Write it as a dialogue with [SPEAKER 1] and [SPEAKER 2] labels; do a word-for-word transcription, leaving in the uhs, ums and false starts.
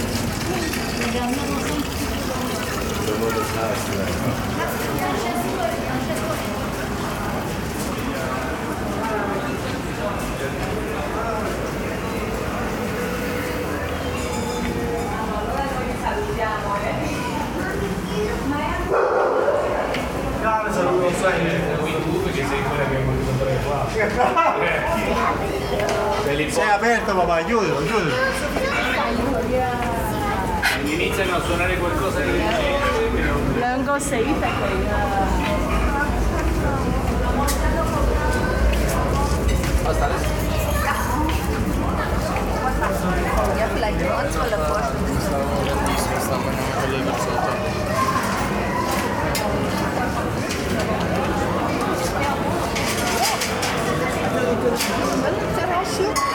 [SPEAKER 1] Non sai tu perché sei quella che abbiamo incontrato qua.
[SPEAKER 2] Sei aperto papà, aiutalo, aiutalo.
[SPEAKER 1] Iniziano a suonare qualcosa di recente.
[SPEAKER 3] 兩個死敵嚟㗎。
[SPEAKER 1] Basta adesso.
[SPEAKER 3] Terra